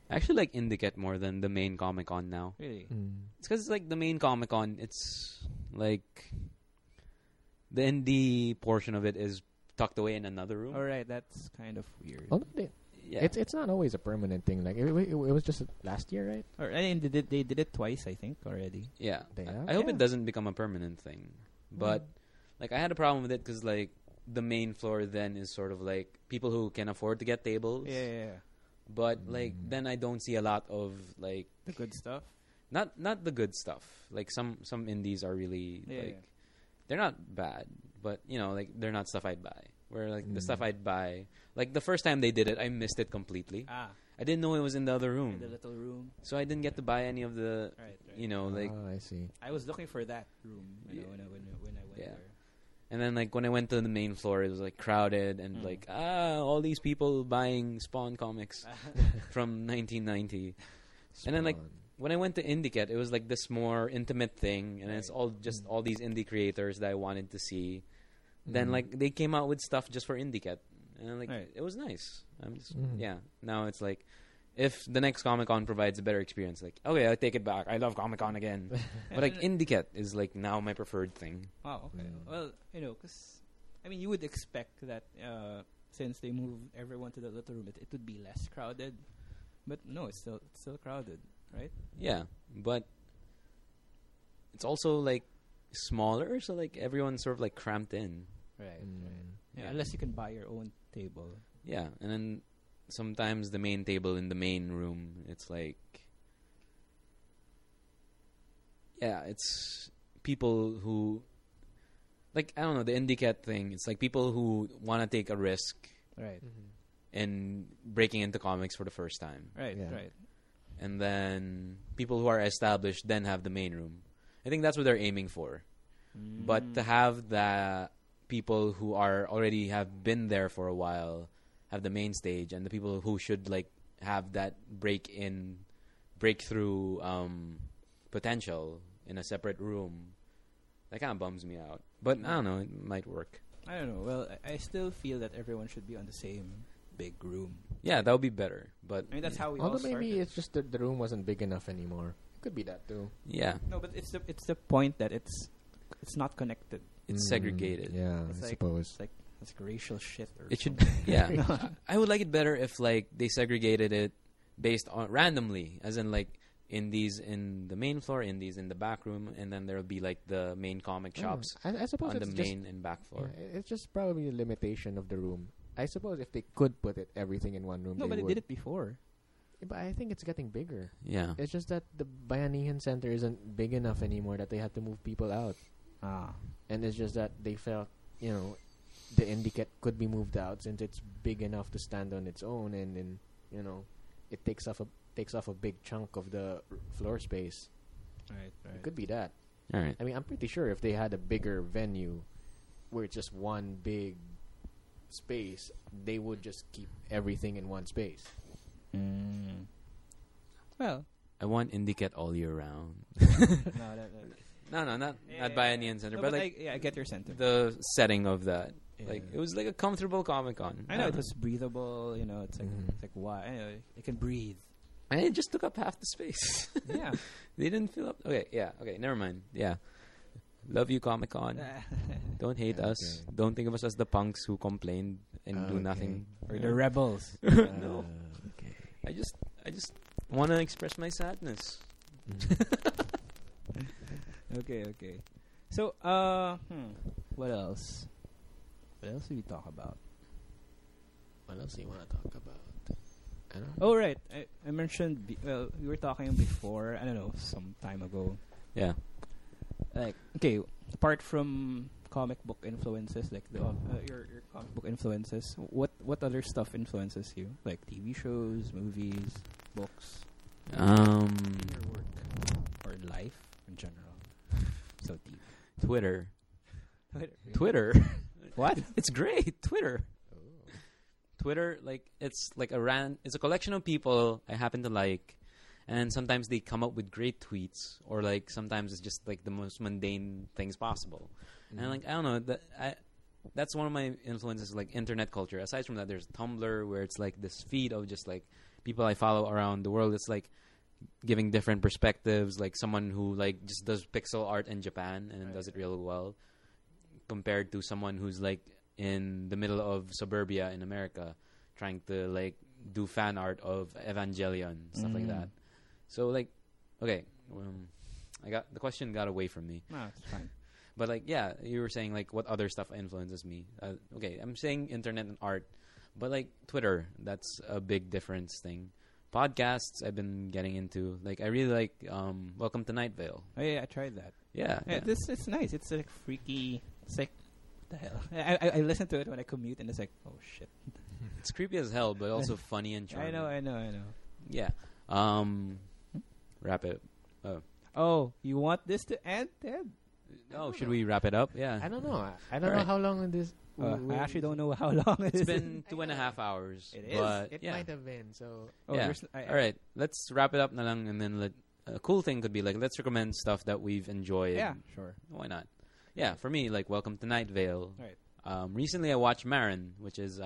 I actually like Indicat more than the main Comic Con now. Really? It's because like the main Comic Con, it's like the indie portion of it is tucked away in another room. All right, that's kind of weird. Although Yeah. it's not always a permanent thing. Like it was just last year, right? Or I mean, they did it twice, I think, already. Yeah. They have? I hope Yeah. it doesn't become a permanent thing. But like I had a problem with it because like the main floor then is sort of like people who can afford to get tables. Yeah. But like then I don't see a lot of like The good stuff. not the good stuff. Like some indies are really Yeah, like yeah. they're not bad, but you know like they're not stuff I'd buy. Where like the stuff I'd buy, like the first time they did it, I missed it completely. Ah, I didn't know it was in the other room, in the little room. so I didn't get to buy any of the Right. you know like. I see. I was looking for that room. You know, Yeah. when I went Yeah. there. And then like when I went to the main floor, it was like crowded and like all these people buying Spawn comics from 1990. And then, like, Spawn. When I went to Indicat, it was like this more intimate thing, and it's Right. all just all these indie creators that I wanted to see. Then like they came out with stuff just for Indicat, and like Right. it was nice. I'm just Mhm. yeah. Now it's like if the next Comic Con provides a better experience, like okay, I take it back. I love Comic Con again. But like Indicat is like now my preferred thing. Oh, okay. Well, you know, because I mean, you would expect that since they moved everyone to the little room, it would be less crowded. But no, it's still crowded, right? Yeah, but it's also like smaller, so like everyone's sort of like cramped in. Right. Mm. Yeah, unless you can buy your own table. Yeah, and then sometimes the main table in the main room, it's like, yeah, it's people who, like, I don't know, the Indicat thing, it's like people who want to take a risk Right. in breaking into comics for the first time. Right. Yeah. Right. And then people who are established then have the main room. I think that's what they're aiming for. But to have the people who are already have been there for a while have the main stage, and the people who should like have that breakthrough potential in a separate room, that kind of bums me out. But I don't know, it might work. I don't know. Well, I still feel that everyone should be on the same big room. Yeah, that would be better. But I mean, that's how we all Although started. maybe it's just that the room wasn't big enough anymore. Could be that too. yeah, No, but it's the point that it's not connected. it's segregated. Yeah, It's I like- suppose. It's like racial shit or It should, something. yeah. I would like it better if like they segregated it based on randomly, as in like indies in the main floor, indies in the back room, and then there'll be like the main comic shops I suppose on the it's just, main and back floor. yeah, it's just probably a limitation of the room. I suppose if they could put everything in one room, No, they but they would. did it before. Yeah, but I think it's getting bigger. Yeah. It's just that the Bayanihan Center isn't big enough anymore that they have to move people out. Ah. And it's just that they felt, the Indicat could be moved out since it's big enough to stand on its own, and then, it takes off a big chunk of the floor space. Right. It could be that. All right. I mean, I'm pretty sure if they had a bigger venue where it's just one big space, they would just keep everything in one space. Well, I want Indicat all year round. no, No, not Yeah, Bayanihan Center, No, but like I get your sentiment. the setting of that. Yeah. Like it was like a comfortable Comic Con. I know it was breathable. It's like Mhm. it's like why it can breathe. And it just took up half the space. Yeah. They didn't fill up. Okay, yeah. Okay, never mind. Yeah. Love you, Comic Con. Don't hate us. Okay. Don't think of us as the punks who complained and do Okay. nothing. Or the rebels. No. Okay. I just want to express my sadness. Okay. So, what else? What else do we talk about? What else do you want to talk about? I don't know. Oh, right. I mentioned. We were talking before. I don't know, some time ago. Yeah. Like, okay, apart from comic book influences, like your comic book influences, what other stuff influences you? Like TV shows, movies, books, your work, or life in general. So deep. Twitter. Twitter. Twitter. What? It's great. Twitter. Twitter, like it's like it's a collection of people I happen to like, and sometimes they come up with great tweets, or like sometimes it's just like the most mundane things possible. And like I don't know, that's one of my influences, like internet culture. Aside from that, there's Tumblr, where it's like this feed of just like people I follow around the world. It's like giving different perspectives. Like someone who like just does pixel art in Japan and does it real well, compared to someone who's like in the middle of suburbia in America, trying to like do fan art of Evangelion, stuff like that. So like, okay, the question got away from me. No, it's fine. But like, yeah, you were saying like what other stuff influences me. Okay, I'm saying internet and art, but like Twitter, that's a big difference thing. Podcasts I've been getting into. Like I really like Welcome to Night Vale. Oh yeah, I tried that. Yeah. It's nice. It's like freaky. It's like, what the hell? I listen to it when I commute, and it's like, oh shit. It's creepy as hell, but also funny and charming. I know. Yeah. Wrap it. Oh, you want this to end, Ted? Oh, should we wrap it up? Yeah. I don't know. I don't know Alright. how long this. I actually don't know how long It's been 2.5 hours. It is. But It yeah. might have been. So Oh, Yeah. All right. Let's wrap it up na lang, and then a cool thing could be like let's recommend stuff that we've enjoyed. Yeah, sure. Why not? Yeah, for me, like Welcome to Night Vale. Right. Recently, I watched Marin, which is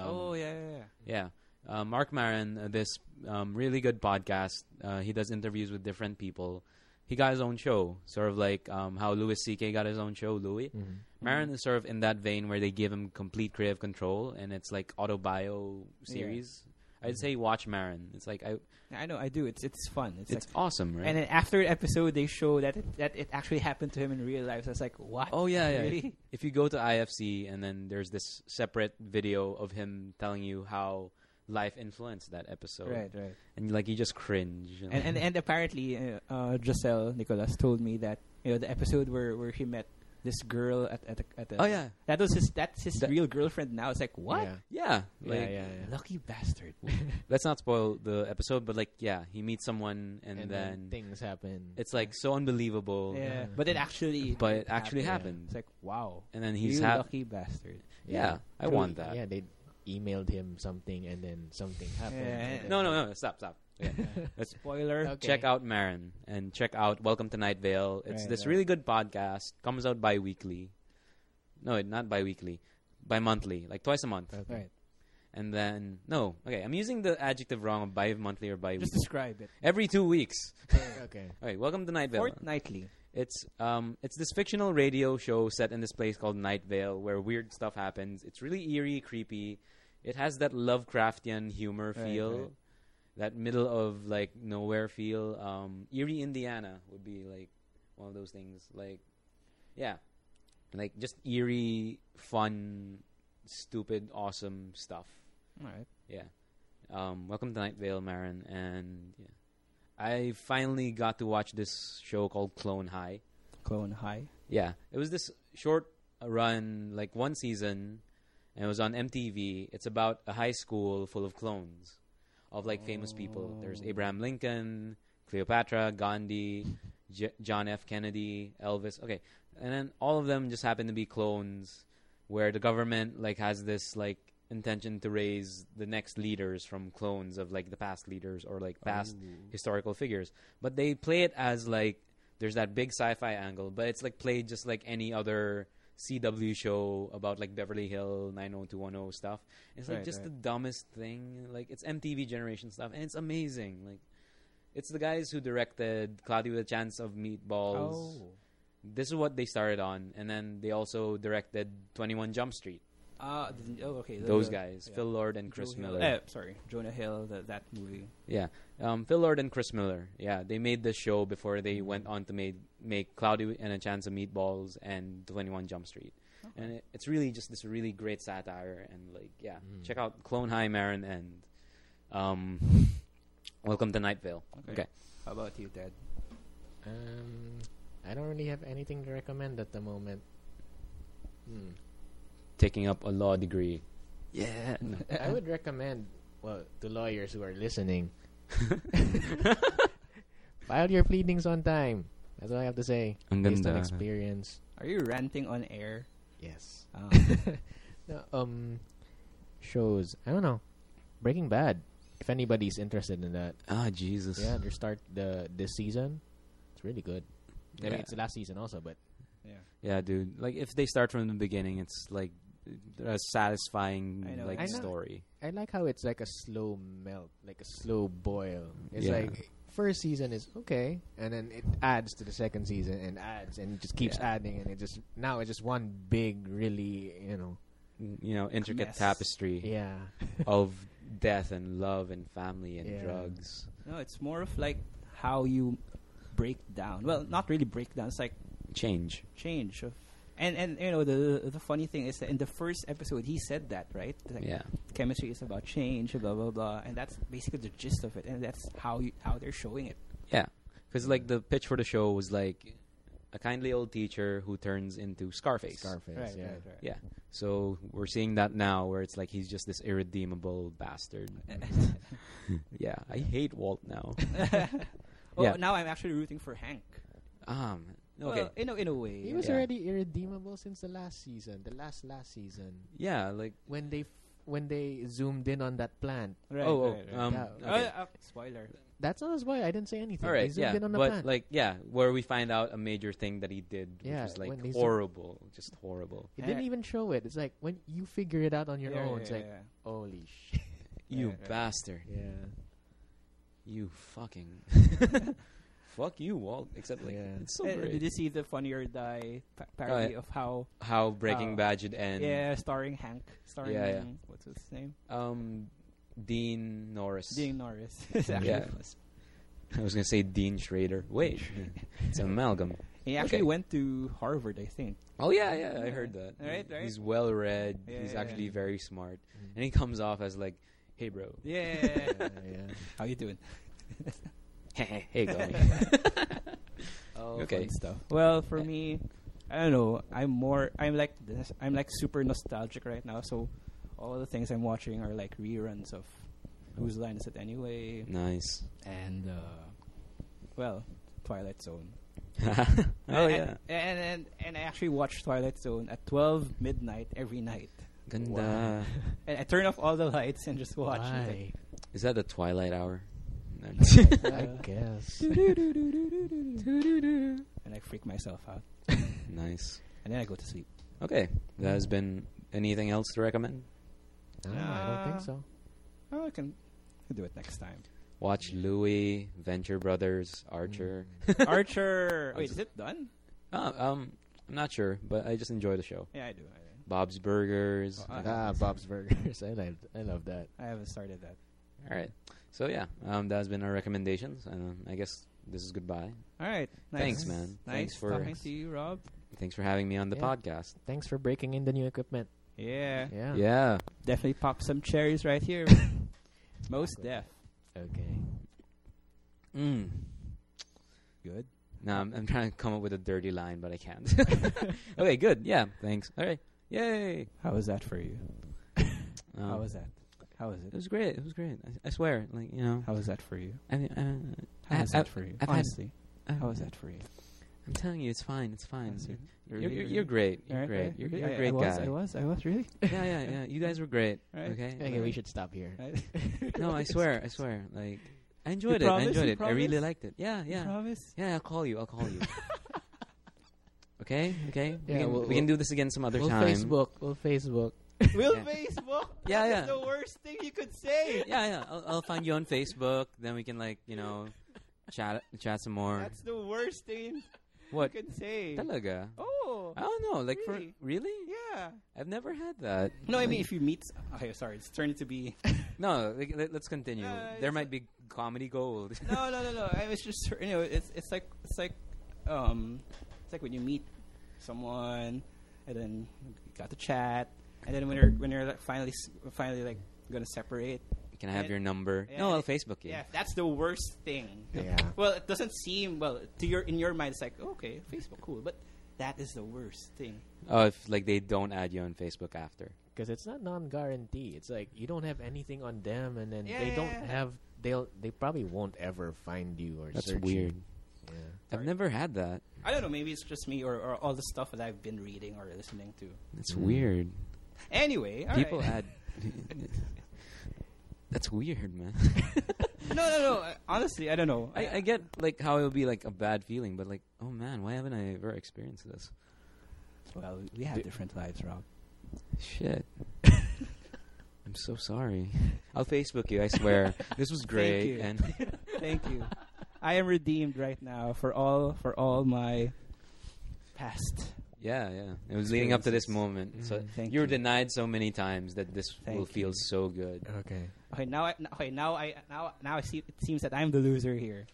yeah. Mark Maron, this really good podcast. He does interviews with different people. He got his own show, sort of like how Louis C.K. got his own show, Louis. Maron is sort of in that vein where they give him complete creative control, and it's like autobio series. I'd say watch Maron. It's like I know, I do. It's fun. It's like, awesome, right? and then after an episode, they show that it actually happened to him in real life. So it's like, what? Oh yeah. Really? If you go to IFC and then there's this separate video of him telling you how life influenced that episode, Right. and like you just cringe. You know? And apparently, Giselle Nicolas told me that the episode where he met this girl at the oh yeah, that's his That- real girlfriend now. It's like, what? yeah. Like yeah. Lucky bastard. let's not spoil the episode, but like yeah, he meets someone and then things happen. it's like so unbelievable. Yeah, but it actually happened. It's like, wow. And then he's You lucky bastard. yeah, I want that. Yeah, they emailed him something, and then something happened. Yeah. and then- No, stop. Yeah. Spoiler. Okay. Check out Marin and check out Welcome to Night Vale. It's Right, this right. really good podcast. Comes out bi-weekly. No, not bi-weekly. Bi-monthly, like twice a month. Okay. Right. And then I'm using the adjective wrong of bi-monthly or bi-weekly. Just describe it. Every 2 weeks. Okay. All right, Welcome to Night Vale. Fortnightly. It's this fictional radio show set in this place called Night Vale where weird stuff happens. It's really eerie, creepy. It has that Lovecraftian humor Right, feel. right. That middle of like nowhere feel. Erie, Indiana would be like one of those things. Like, yeah, like just eerie, fun, stupid, awesome stuff. All right. Yeah. Welcome to Night Vale, Marin, and yeah, I finally got to watch this show called Clone High. Clone High. Yeah, it was this short run, like one season, and it was on MTV. It's about a high school full of clones of like famous people. There's Abraham Lincoln, Cleopatra, Gandhi, John F. Kennedy, Elvis. Okay, and then all of them just happen to be clones, where the government like has this like intention to raise the next leaders from clones of like the past leaders or like past historical figures. But they play it as like there's that big sci-fi angle, but it's like played just like any other CW show about like Beverly Hill 90210 stuff. It's like Right, just right. the dumbest thing. Like it's MTV generation stuff, and it's amazing. Like it's the guys who directed Cloudy with a Chance of Meatballs. Oh. This is what they started on, and then they also directed 21 Jump Street. Okay. Those guys, yeah. Phil Lord and Chris Joe Hill. Miller. Sorry, Jonah Hill. That movie. Yeah, Phil Lord and Chris Miller. Yeah, they made this show before they went on to make Cloudy and a Chance of Meatballs and 21 Jump Street. Okay. And it's really just this really great satire, and like check out Clone High, Marin, and Welcome to Night Vale. Okay. How about you, Ted? I don't really have anything to recommend at the moment. Taking up a law degree. Yeah. No. I would recommend, to lawyers who are listening, file your pleadings on time. That's all I have to say. Ang Based on ganda. experience. Are you ranting on air? Yes. Oh. No, shows. I don't know. Breaking Bad. If anybody's interested in that, Ah, Jesus. yeah, they start this season. It's really good. I mean, Yeah. it's the last season also, but Yeah. Yeah, dude. Like if they start from the beginning, it's like satisfying I know. like I know. story. I like how it's like a slow melt, like a slow boil. It's Yeah. like first season is okay, and then it adds to the second season and adds, and it just keeps Yeah. adding, and it's just one big, really, Intricate Mess. tapestry yeah, of death and love and family and Yeah. drugs. No, it's more of like how you break down. Well, not really break down. It's like Change. change of. And the funny thing is that in the first episode he said that, right? Like, Yeah. chemistry is about change, blah blah blah, and that's basically the gist of it, and that's how they're showing it. Yeah. Because like the pitch for the show was like a kindly old teacher who turns into Scarface. Scarface, yeah. right. Yeah. So we're seeing that now where it's like he's just this irredeemable bastard. Yeah. I hate Walt now. Oh, Yeah. now I'm actually rooting for Hank. Okay. Well, in a way. He was Yeah. already irredeemable since the last season, the last season, Yeah, like when they zoomed in on that plant. Right, oh, right, right. Yeah. okay. Spoiler. That's not why I didn't say anything. All They right, zoomed yeah, in on the but plant. like, yeah, where we find out a major thing that he did, which Yeah, was like when they horrible, just horrible. it didn't even show it. It's like when you figure it out on your Yeah, own. yeah, It's like, yeah. holy shit. You Right, right. bastard! Yeah. You fucking fuck you, Walt. Except like Yeah. it's so Did great you see the Funny or Die parody yeah. of how? how Breaking How- Bad should end. Yeah, starring Hank. Starring Yeah. what's his name? Dean Norris. Dean Norris. It's actually Yeah. I was gonna say Dean Schrader. Wait, it's an amalgam. He actually Okay. went to Harvard, I think. Oh yeah, I heard that. Right. He's well read. Yeah, He's yeah, actually yeah. very smart, and he comes off as like, "Hey, bro. Yeah. Yeah. How you doing? hey, Gummy." Oh, Okay. fun stuff. Well, for me, I don't know. I'm like this. I'm like super nostalgic right now. So all the things I'm watching are like reruns of Whose Line Is It Anyway? Nice. And well, Twilight Zone. Oh yeah. And I actually watch Twilight Zone at 12 midnight every night. Ganda. And I turn off all the lights and just watch it. Why? Is that the Twilight Hour? No. I guess. And I freak myself out. Nice. And then I go to sleep. Okay. That has been anything else to recommend? No, I don't think so. Oh, I can do it next time. Watch Louis, Venture Brothers, Archer. Archer. Wait, is it done? I'm not sure, but I just enjoy the show. Yeah, I do. Bob's Burgers. Oh, Bob's Burgers. I love that. I haven't started that. All right. So yeah, that's been our recommendations, and I guess this is goodbye. All right. Nice. Thanks, man. Nice Thanks for talking to you, Rob. thanks for having me on the Yeah. podcast. Thanks for breaking in the new equipment. Yeah. Yeah. Yeah. Definitely pop some cherries right here. Most def. Okay. Mm. Good. No, I'm trying to come up with a dirty line, but I can't. Okay, good. Yeah, thanks. All right. Yay. How was that for you? How was that? How was It it? was great. It was great. I swear. Like, you know. How was that for you? I mean, How was that for you? I've had- Honestly, how was that for you? I'm telling you, it's fine. It's fine. Honestly, You're great. You're Right, great. right. You're Yeah, a great guy. I was really. Yeah. You guys were great. Right. Okay. Okay, we should stop here. Right. No, I swear. Like, I enjoyed it. promise? I enjoyed You it. I really promise? liked it. Yeah. You promise? Yeah, I'll call you. Okay. Yeah, we can do this again some other We'll time. Facebook. We'll Facebook. We'll Yeah. Facebook. Yeah, That's yeah. the worst thing you could say. Yeah. I'll find you on Facebook. Then we can chat some more. That's the worst thing What? you could say. Talaga? Oh. I don't know. Like Really? for really? Yeah. I've never had that. No, I mean if you meet. Okay, sorry. It's turning to be. No. Let's continue. There it's might be comedy gold. No. I was just it's like when you meet someone and then you got to chat and then when you're like, finally like gonna separate. Can I have your number? Yeah, No, I'll Facebook you. Yeah, that's the worst thing. Yeah. Well, it doesn't seem in your mind. It's like okay, Facebook, cool, but that is the worst thing. Oh, if like they don't add you on Facebook after. Because it's not non-guarantee. It's like you don't have anything on them, and then Yeah, they don't yeah. have. They probably won't ever find you or That's search weird. You. Yeah. I've Sorry. never had that. I don't know. Maybe it's just me or all the stuff that I've been reading or listening to. That's weird. Anyway, all People right. add. That's weird, man. No. Honestly, I don't know. I get like how it would be like a bad feeling, but like, oh man, why haven't I ever experienced this? Well, we have different lives, Rob. Shit. I'm so sorry. I'll Facebook you, I swear. This was great. you. And Thank you. I am redeemed right now for all my past. yeah. It was leading up to this Experiences. moment. So Thank you were you. denied so many times that this Thank will feel you. so good. Okay. Okay, now I see. It seems that I'm the loser here.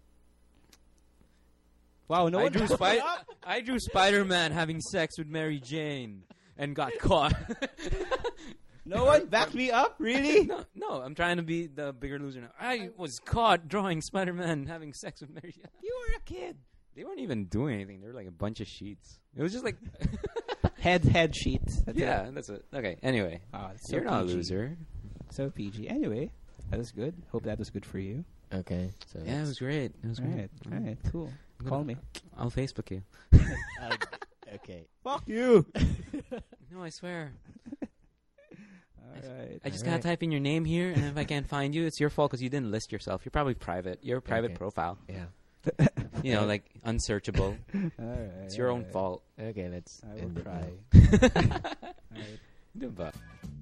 Wow, no one backed me up? I drew Spider-Man having sex with Mary Jane and got caught. No one backed me up, really? No, I'm trying to be the bigger loser now. I was caught drawing Spider-Man having sex with Mary Jane. You were a kid. They weren't even doing anything. They were like a bunch of sheets. It was just like, Head sheets. That's yeah, it. that's it. Okay, anyway. It's so You're not a PG. loser. So PG. Anyway, that was good. Hope that was good for you. Okay. So Yeah, it was great. It was All great. right, cool. I'm Call gonna- me. I'll Facebook you. okay. Fuck you. No, I swear. All right. I just Alright. gotta type in your name here, and if I can't find you, it's your fault because you didn't list yourself. You're probably private. You're a private Okay. profile. Yeah. You know, like unsearchable. All right. It's your own all right. fault. Okay. Let's. I will end it try. now. All right. Diba?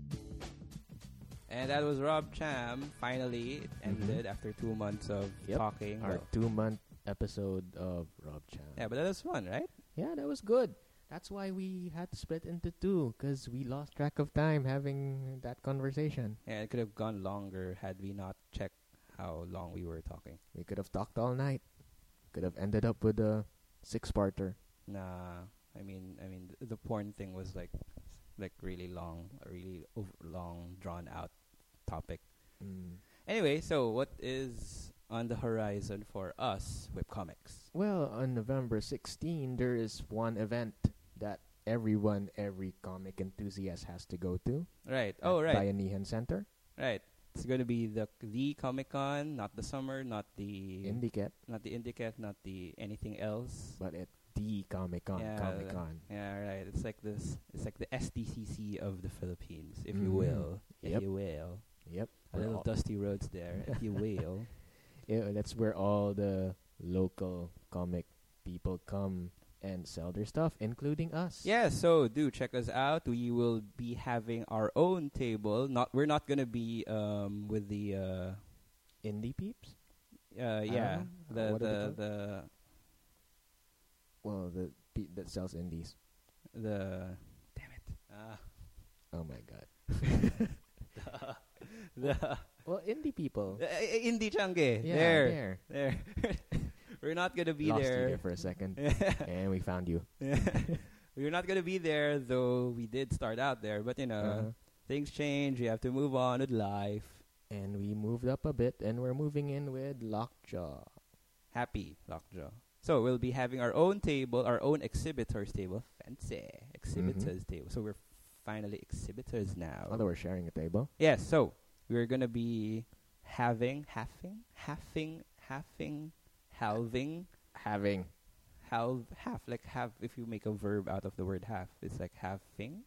And that was Rob Cham. Finally, it ended after 2 months of Yep. talking. Our Well, 2-month episode of Rob Chan. yeah, but that was fun, right? Yeah, that was good. That's why we had to split into two, because we lost track of time having that conversation. Yeah, it could have gone longer had we not checked how long we were talking. We could have talked all night. Could have ended up with a 6-parter. Nah, I mean, the porn thing was like really long, a really long, drawn out topic. Mm. Anyway, so what is on the horizon for us with comics? Well, on November 16, there is one event that every comic enthusiast has to go to. Right. at Oh, right. Bayanihan Center. Right. It's going to be the Comic Con, not the summer, not the Indicat, not the Indicat, not the anything else. but at the Comic Con. Yeah, Comic Con. Yeah, right. It's like this. It's like the SDCC of the Philippines, if you Mhm. will. If Yep. you will. Yep. A We're little all- dusty roads there, if you will. Yeah, that's where all the local comic people come and sell their stuff, including us. Yeah, so do check us out. We will be having our own table. We're not gonna be with the Indie peeps? yeah, know. What are they called? the Well, the that sells indies. damn it. Oh my god. The Well, indie people. Indie Change. Yeah, There. We're not gonna be Lost you there. there for a second, and we found you. We're not gonna be there, though we did start out there. But Uh-huh. things change. You have to move on with life. And we moved up a bit, and we're moving in with Lockjaw. Happy Lockjaw. So we'll be having our own table, our own exhibitors table. Fancy exhibitors table. So we're finally exhibitors now. Although we're sharing a table. Yes. So we're gonna be halving, half like half. If you make a verb out of the word half, it's like halving.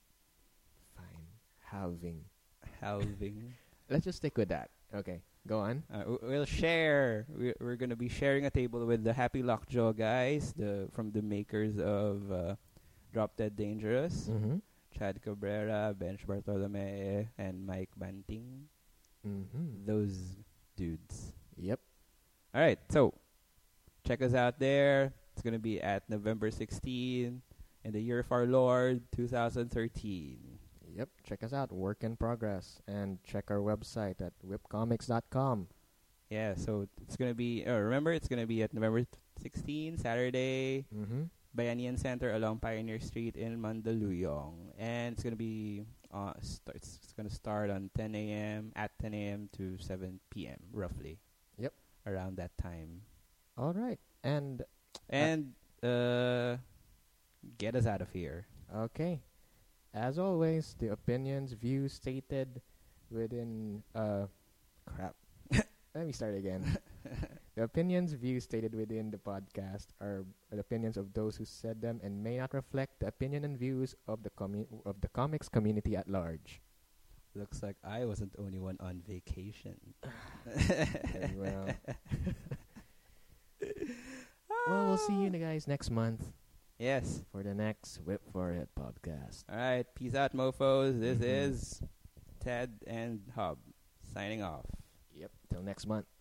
Fine. Halving. Let's just stick with that. Okay, go on. We'll share. We're gonna be sharing a table with the Happy Lockjaw guys, from the makers of Drop Dead Dangerous, Mm-hmm. Chad Cabrera, Bench Bartolome, and Mike Banting. Mm-hmm. Those dudes. Yep. All right, so check us out there. It's gonna be at November 16 in the year of our Lord 2013. Yep. Check us out. Work in progress. And check our website at whipcomics.com. Yeah, so it's gonna be. Remember, it's gonna be at November 16, Saturday. Mm-hmm. Bayanihan Center along Pioneer Street in Mandaluyong, and it's gonna be it's gonna start on 10 a.m. at 10 a.m. to 7 p.m. roughly. Yep. Around that time, All right. And and get us out of here. okay. As always, the opinions, views stated within crap. Let me start again. The opinions, views stated within the podcast are the opinions of those who said them and may not reflect the opinion and views of the comics community at large. Looks like I wasn't the only one on vacation. Well, we'll see you guys next month. Yes. for the next Whip Forehead podcast. All right. Peace out, mofos. This Mhm. is Ted and Hub signing off. Yep. Till next month.